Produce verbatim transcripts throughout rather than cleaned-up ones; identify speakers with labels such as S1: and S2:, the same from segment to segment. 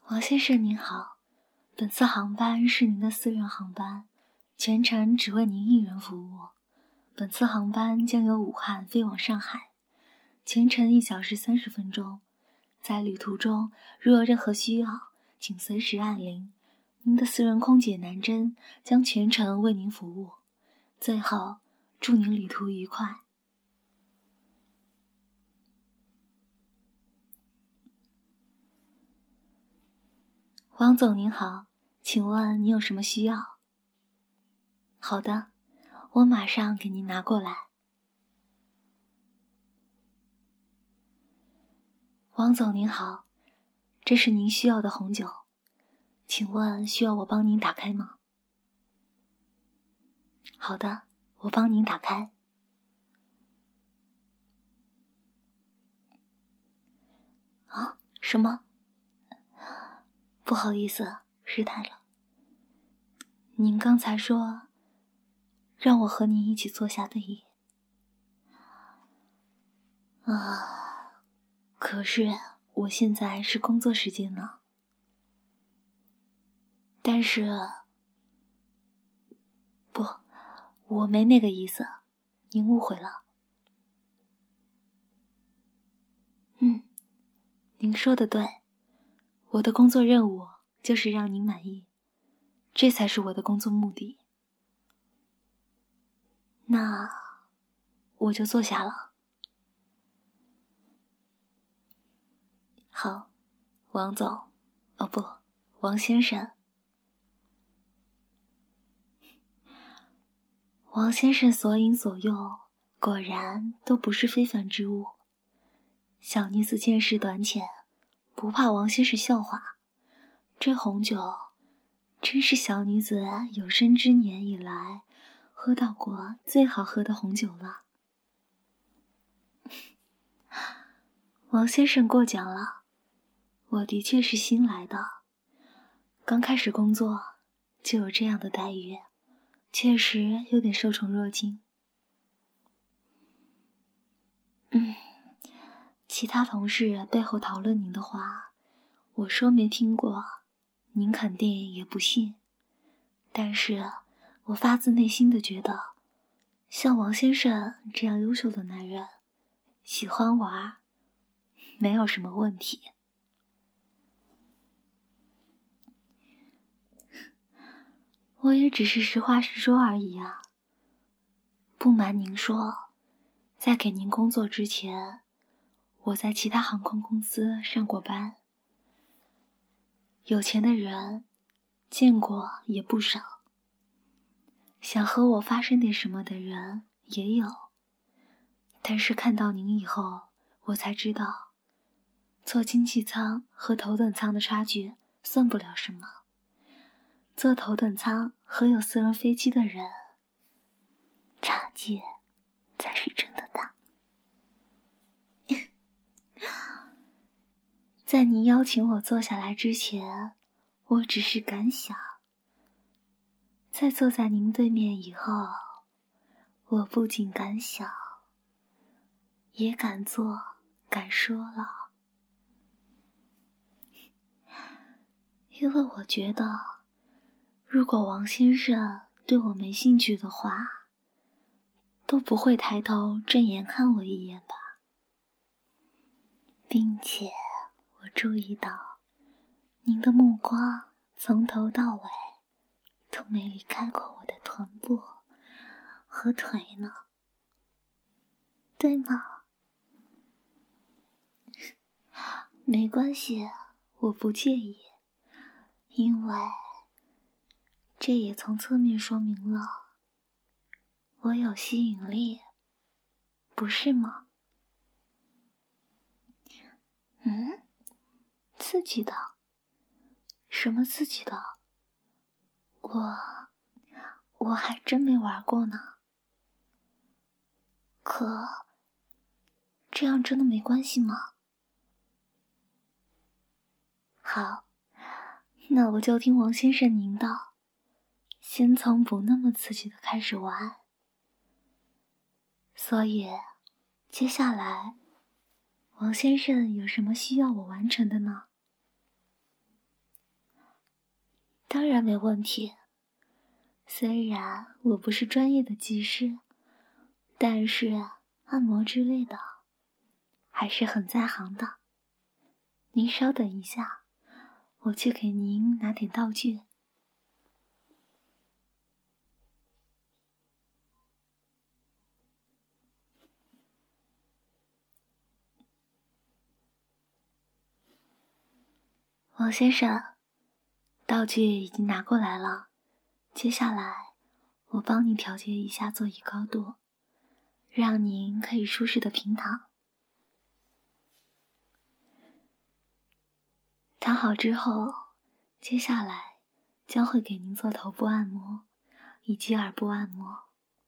S1: 王先生您好，本次航班是您的私人航班，全程只为您一人服务。本次航班将由武汉飞往上海，全程一小时三十分钟。在旅途中，如有任何需要，请随时按铃。您的私人空姐南珍将全程为您服务。最后，祝您旅途愉快。王总您好，请问你有什么需要？好的，我马上给您拿过来。王总您好，这是您需要的红酒，请问需要我帮您打开吗？好的，我帮您打开。啊，什么？不好意思，失态了。您刚才说让我和您一起坐下对饮。啊，可是我现在是工作时间呢。但是，不，我没那个意思，您误会了。嗯，您说的对，我的工作任务就是让您满意，这才是我的工作目的。那我就坐下了。好，王总，哦不，王先生。王先生所饮所用，果然都不是非凡之物。小女子见识短浅，不怕王先生笑话。这红酒，真是小女子有生之年以来喝到过最好喝的红酒了。王先生过奖了，我的确是新来的，刚开始工作就有这样的待遇，确实有点受宠若惊。嗯，其他同事背后讨论您的话，我说没听过，您肯定也不信。但是我发自内心的觉得，像王先生这样优秀的男人，喜欢玩，没有什么问题。我也只是实话实说而已啊。不瞒您说，在给您工作之前，我在其他航空公司上过班。有钱的人见过也不少，想和我发生点什么的人也有。但是看到您以后，我才知道，坐经济舱和头等舱的差距算不了什么。坐头等舱和有私人飞机的人，差距才是真的大。在您邀请我坐下来之前，我只是敢想。在坐在您对面以后，我不仅敢想，也敢做，敢说了。因为我觉得，如果王先生对我没兴趣的话，都不会抬头正眼看我一眼吧。并且我注意到，您的目光从头到尾都没离开过我的臀部和腿呢，对吗？没关系，我不介意，因为这也从侧面说明了我有吸引力，不是吗？嗯，刺激的？什么刺激的？我我还真没玩过呢。可这样真的没关系吗？好，那我就听王先生您的，先从不那么刺激的开始玩。所以接下来王先生有什么需要我完成的呢？ 当然没问题。虽然我不是专业的技师，但是按摩之类的还是很在行的。您稍等一下，我去给您拿点道具。王先生，道具已经拿过来了，接下来我帮您调节一下座椅高度，让您可以舒适的平躺。躺好之后，接下来将会给您做头部按摩以及耳部按摩。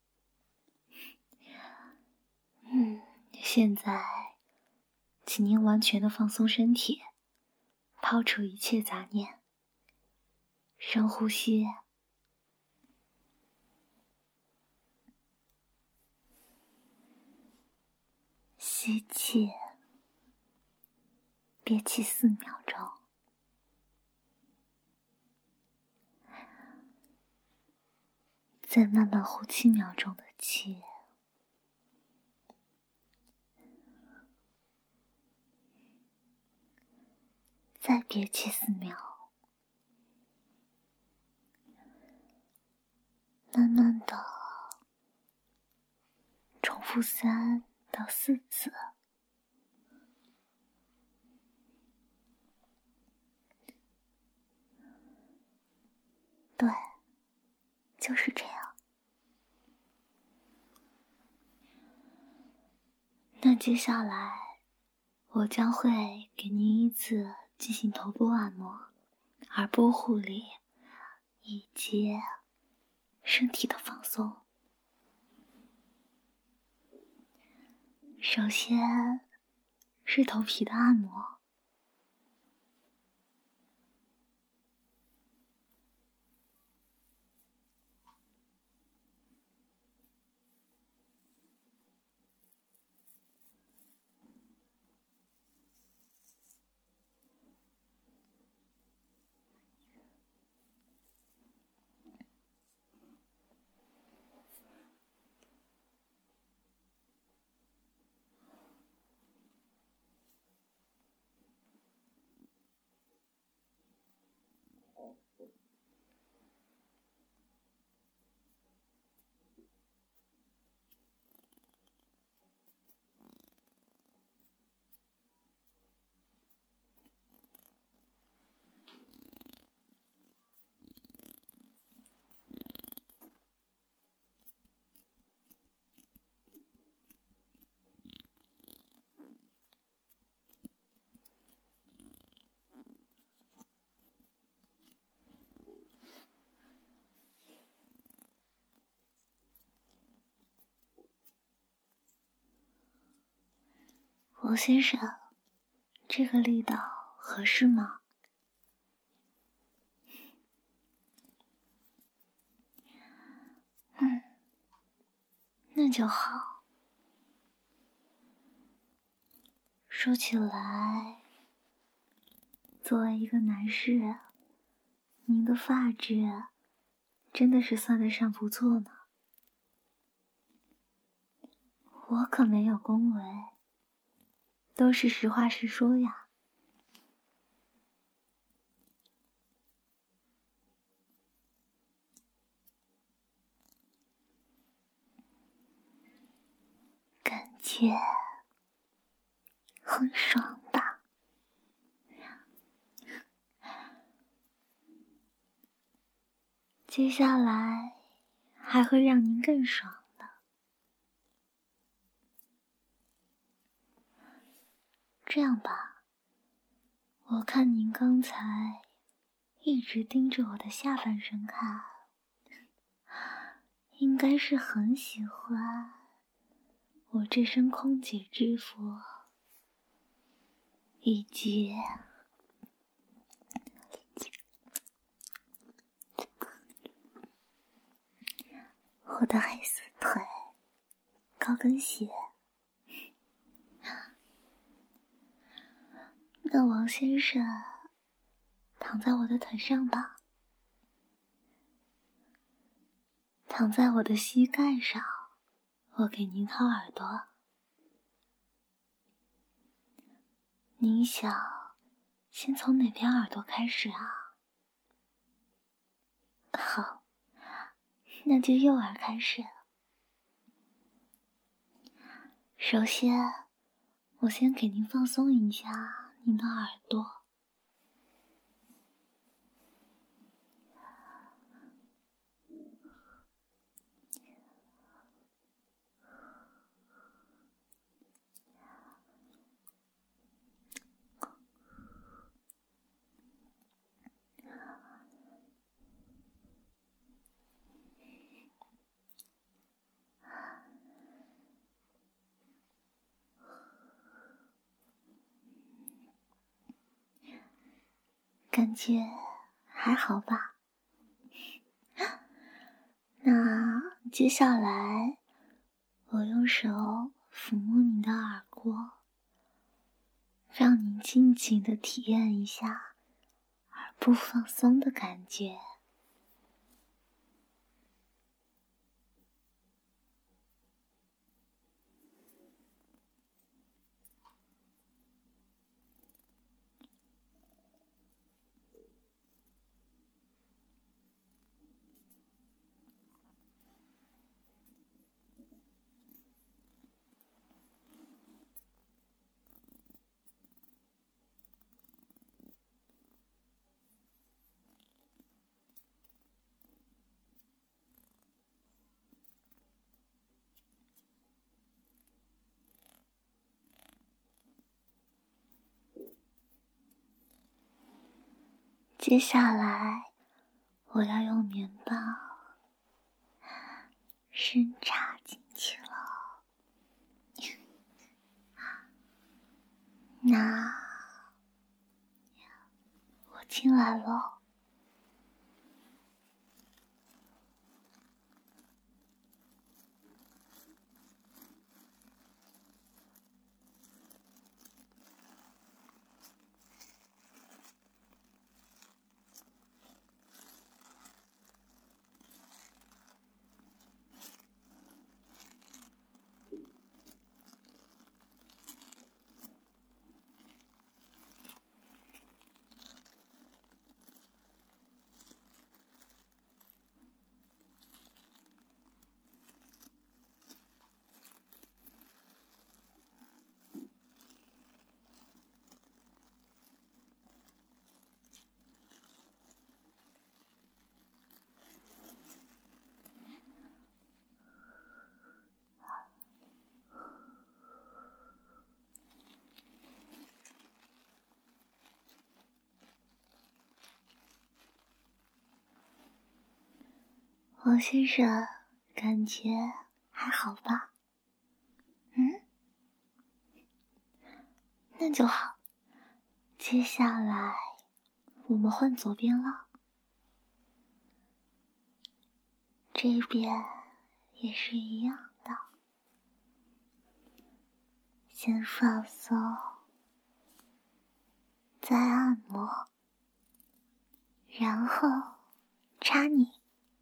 S1: 嗯，现在请您完全的放松身体，抛除一切杂念，深呼吸。吸气，憋气四秒钟，再慢慢呼七秒钟的气，再憋气四秒，慢慢的重复三到四次。对，就是这样。那接下来，我将会给您依次进行头部按摩、耳部护理以及身体的放松。首先是头皮的按摩。王先生，这个力道合适吗？嗯，那就好。说起来，作为一个男士，您的发质真的是算得上不错呢。我可没有恭维，都是实话实说呀。感觉很爽吧？接下来还会让您更爽的。这样吧，我看您刚才一直盯着我的下半身看，应该是很喜欢我这身空姐制服，以及我的黑丝腿、高跟鞋。那王先生，躺在我的腿上吧。 躺在我的膝盖上，我给您掏耳朵。您想先从哪边耳朵开始啊？好，那就右耳开始。首先，我先给您放松一下您的耳朵。感觉还好吧？那接下来，我用手抚摸你的耳廓，让你尽情地体验一下耳部放松的感觉。接下来，我要用棉棒深插进去了。那我进来了。王先生，感觉还好吧？嗯？那就好。接下来，我们换左边了。这边也是一样的。先放松，再按摩，然后插你。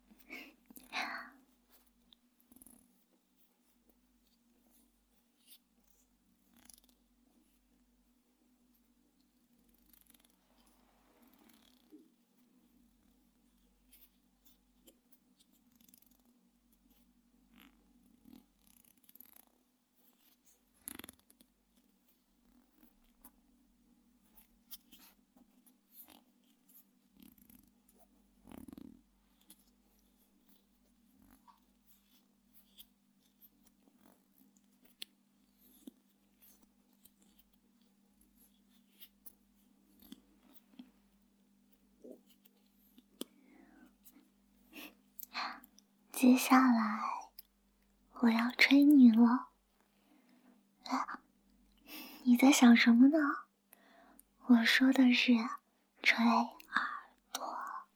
S1: 接下来，我要吹你了。啊，你在想什么呢？我说的是吹耳朵。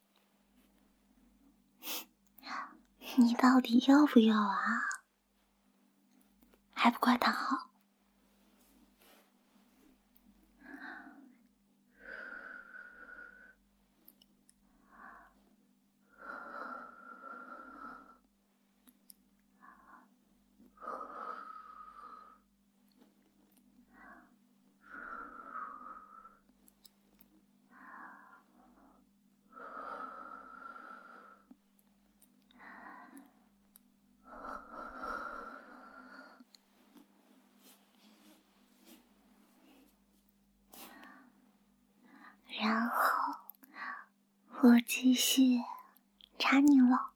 S1: 你到底要不要啊？还不快躺好！ 然后我继续查你了。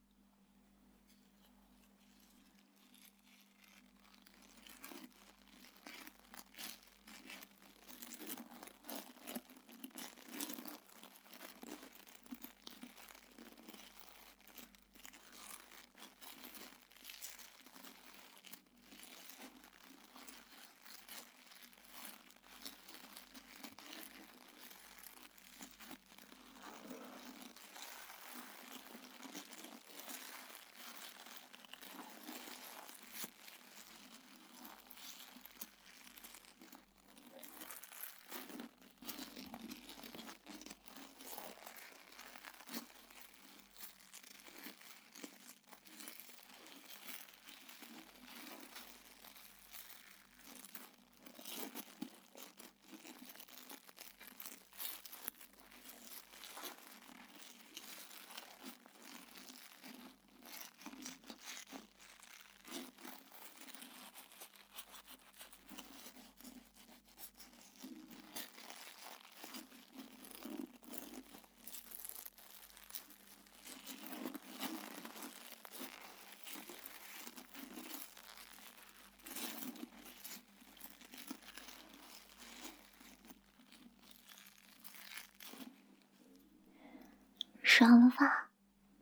S1: 爽了吧？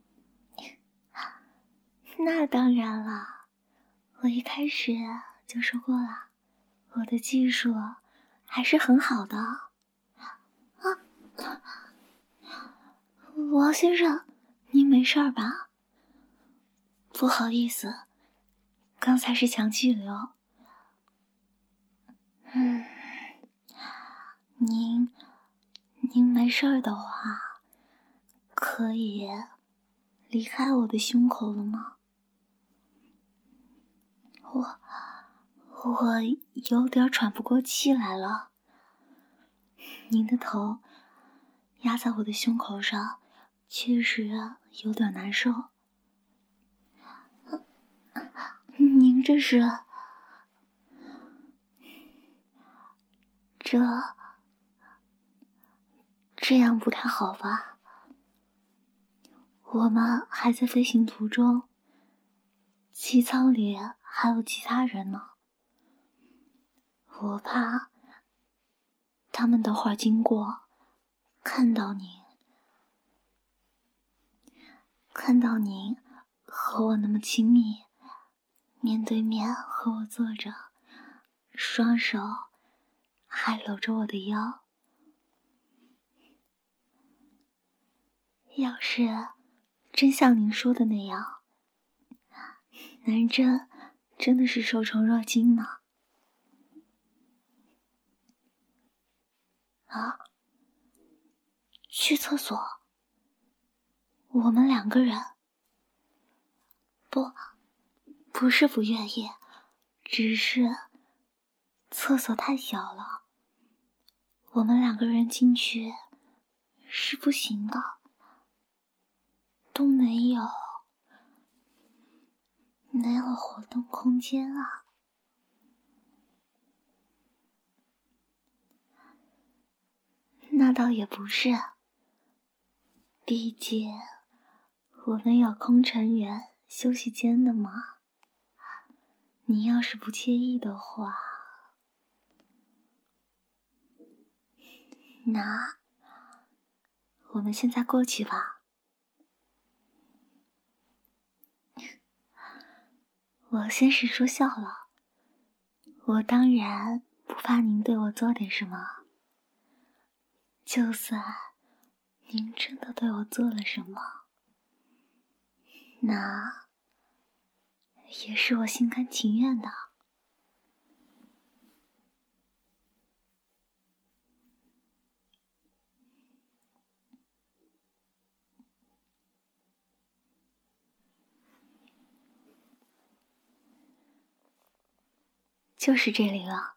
S1: 那当然了，我一开始就说过了，我的技术还是很好的。啊，王先生，您没事吧？不好意思，刚才是强气流。嗯，您您没事的话，可以离开我的胸口了吗？我我有点喘不过气来了。您的头压在我的胸口上，确实有点难受。您这是……这这样不太好吧？我们还在飞行途中，机舱里还有其他人呢，我怕他们等会儿经过，看到您，看到您和我那么亲密，面对面和我坐着，双手还搂着我的腰。要是真像您说的那样，男真真的是受宠若惊呢。啊，去厕所？我们两个人？不，不是不愿意，只是厕所太小了，我们两个人进去是不行的，都没有没有活动空间啊。那倒也不是，毕竟我们有空乘员休息间的嘛。你要是不介意的话，那我们现在过去吧。我先是说笑了，我当然不怕您对我做点什么，就算您真的对我做了什么，那也是我心甘情愿的。就是这里了。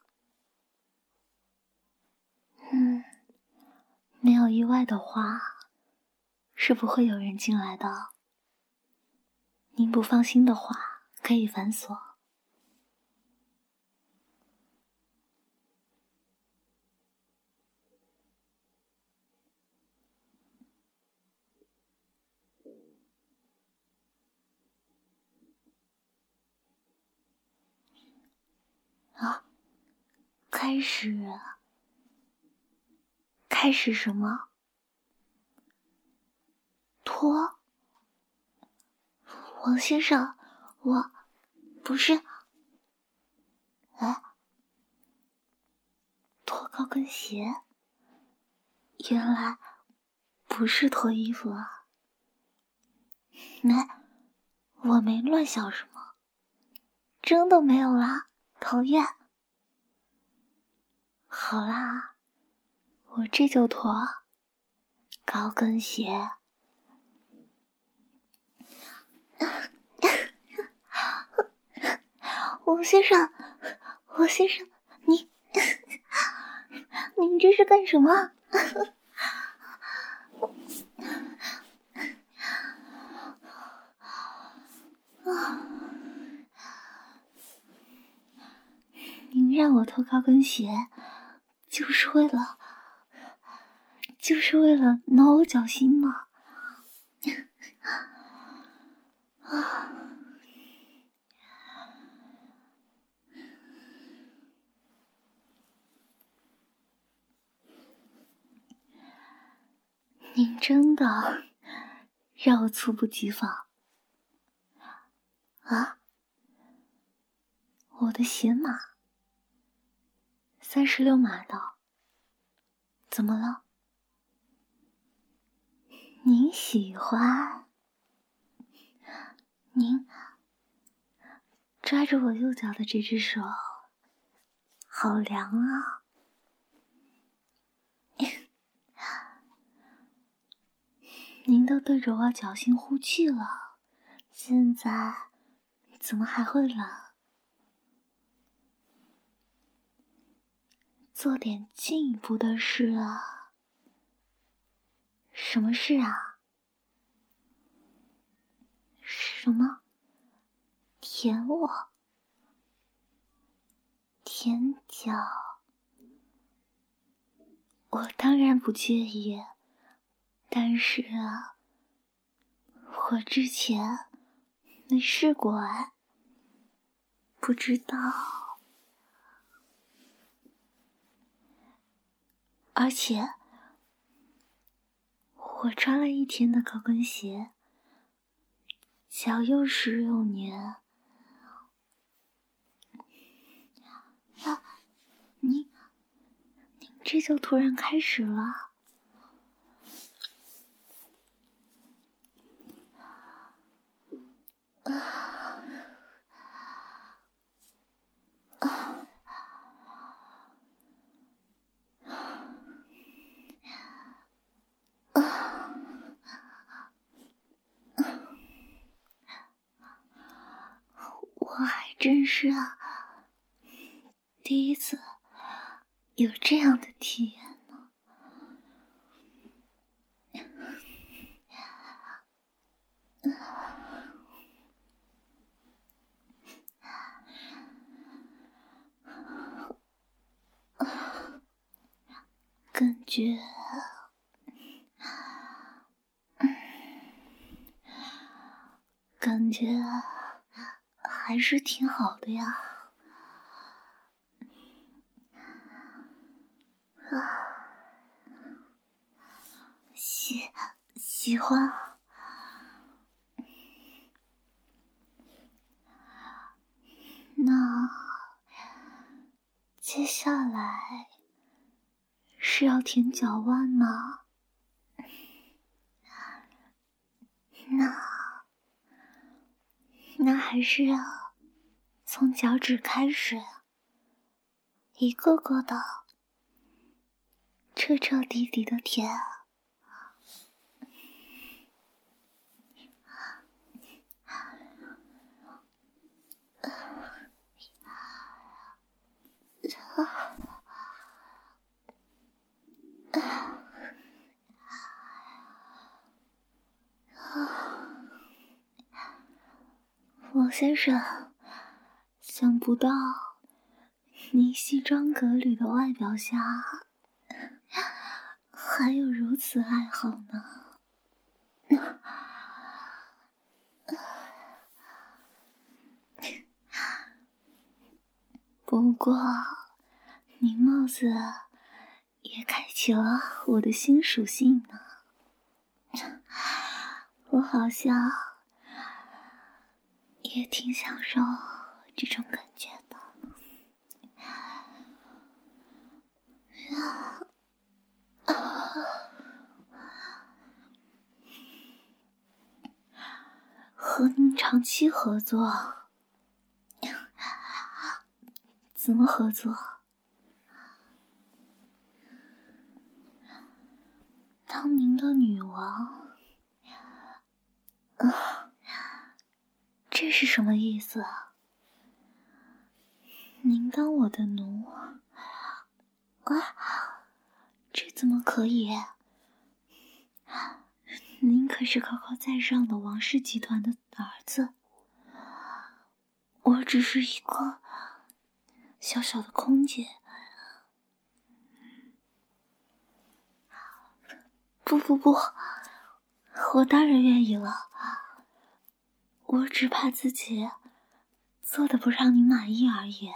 S1: 嗯，没有意外的话，是不会有人进来的。您不放心的话，可以反锁。 啊，开始，开始什么？脱？王先生，我不是……哎，脱高跟鞋？原来不是脱衣服啊！没，我没乱想什么，真的没有啦，讨厌。好啦，我这就脱高跟鞋。王先生，王先生，你，您这是干什么？您让我脱高跟鞋，就是为了，就是为了挠我脚心吗？啊！您真的让我猝不及防啊！我的鞋码三十六码的，怎么了？您喜欢？您抓着我右脚的这只手，好凉啊！您都对着我脚心呼气了，现在怎么还会冷？做点进一步的事啊！什么事啊？什么？舔我？舔脚？我当然不介意，但是啊，我之前没试过哎，不知道。而且我穿了一天的高跟鞋，脚又湿又黏。啊，您，您这就突然开始了？啊啊！我还真是啊，第一次有这样的体验呢。感觉，感觉还是挺好的呀。啊，喜喜欢。那接下来是要舔脚腕吗？那那还是要从脚趾开始，一个个的彻彻底底的舔。王先生，想不到你西装革履的外表下，还有如此爱好呢。不不过，您帽子也开启了我的新属性呢。我好像也挺享受这种感觉的。和您长期合作，怎么合作？当您的女王，呃，这是什么意思啊？您当我的奴，啊，这怎么可以？您可是高高在上的王氏集团的儿子，我只是一个小小的空姐。不不不，我当然愿意了，我只怕自己做的不让您满意而已。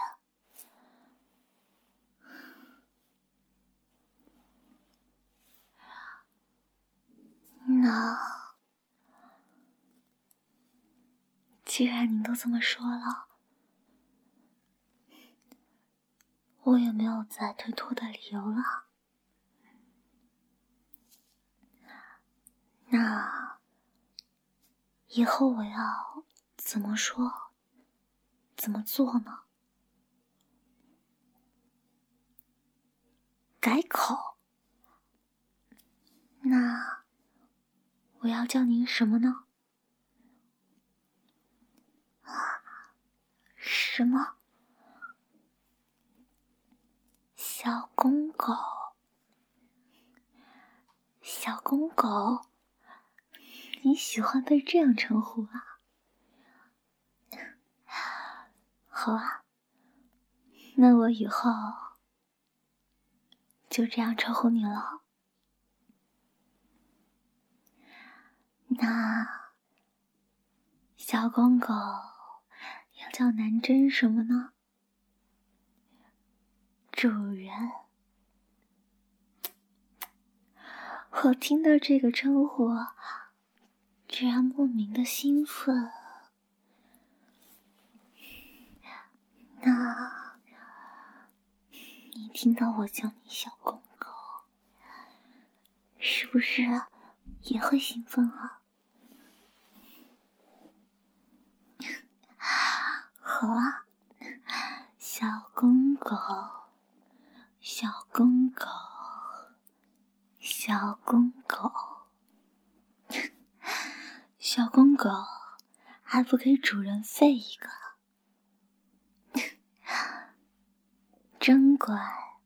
S1: 那既然您都这么说了，我也没有再推脱的理由了。那以后我要怎么说，怎么做呢？改口？那我要叫您什么呢？什么？小公狗？小公狗？你喜欢被这样称呼啊？好啊，那我以后就这样称呼你了。那小公狗要叫南针什么呢？主人。我听到这个称呼，居然莫名的兴奋。那你听到我叫你小公狗，是不是也会兴奋啊？好啊，小公狗，小公狗，小公狗，小公狗，还不给主人吠一个？真乖。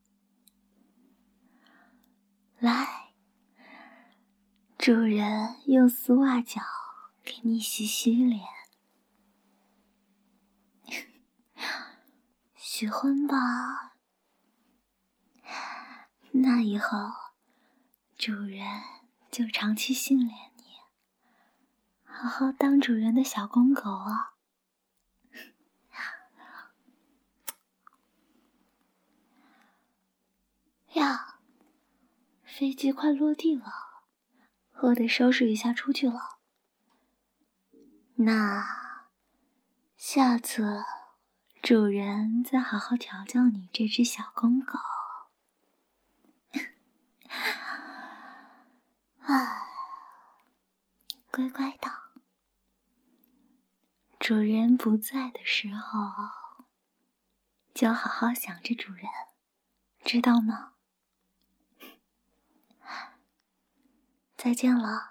S1: 来，主人用丝袜脚给你洗洗脸。喜欢吧？那以后主人就长期训练你，好好当主人的小公狗啊。呀，飞机快落地了，我得收拾一下出去了。那下次主人再好好调教你这只小公狗。唉，乖乖的，主人不在的时候，就好好想着主人，知道吗？再见了。